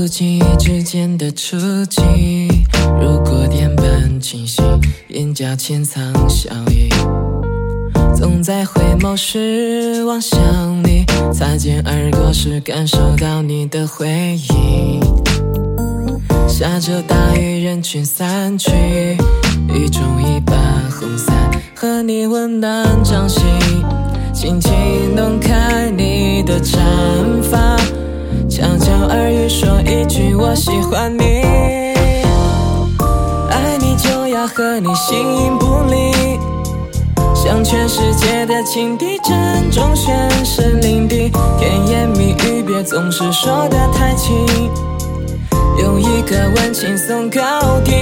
经意之间的触及，如果电般清晰，眼角潜藏笑意。总在回眸时望向你，擦肩而过时感受到你的回忆。下着大雨，人群散去，雨中一把红伞和你温暖掌心，轻轻弄开你的长发，悄悄耳语说一句我喜欢你。爱你就要和你形影不离，向全世界的情敌阵中宣誓领地，甜言蜜语别总是说得太轻，用一个吻轻松搞定。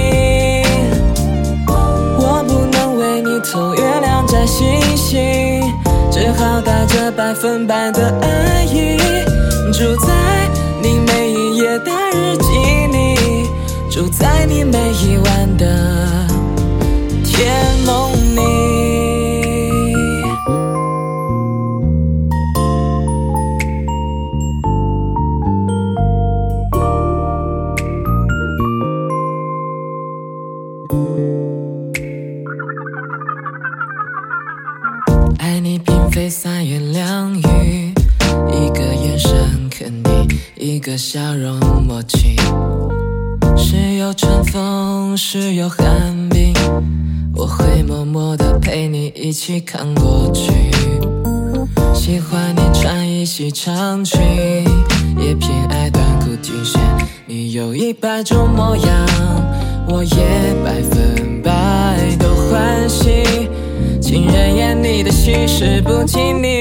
我不能为你偷月亮摘星星，只好带着100%的爱意，住在你每一页的日记里，住在你每一晚的甜梦里。爱你并非三言两语，一个眼神肯定，一个笑容默契，时有春风，时有寒冰，我会默默地陪你一起看过去。喜欢你穿一袭长裙，也偏爱短裤 T 恤，你有100种模样，我也100%都欢喜，情人眼里的细事不经你。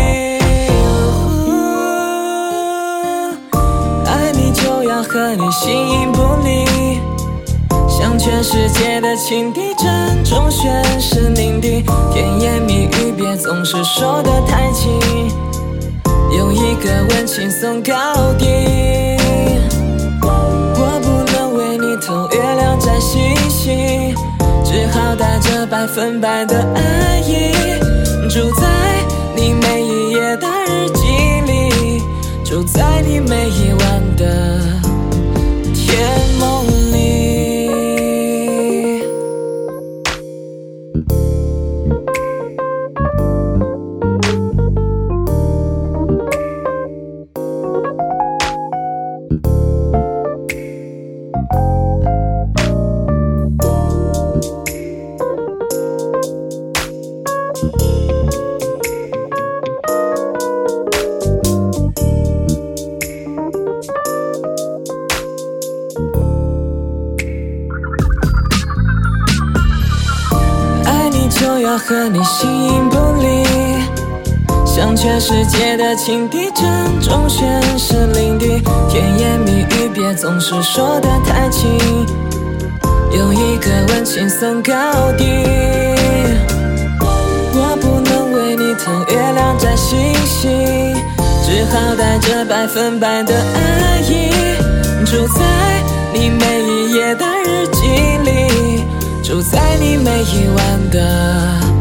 爱你就要和你形影不离，向全世界的情敌阵中宣誓领地，甜言蜜语别总是说得太轻，用一个吻轻松搞定。我不能为你偷月亮摘星星，只好带着100%的爱意，住在你每一页的日记里，住在你每一晚的甜梦里。就要和你形影不离，向全世界的情敌阵中宣誓领地，甜言蜜语别总是说得太轻，用一个吻轻松搞定。我不能为你偷月亮摘星星，只好带着100%的爱意，住在你每一页的日记里，住在你每一晚的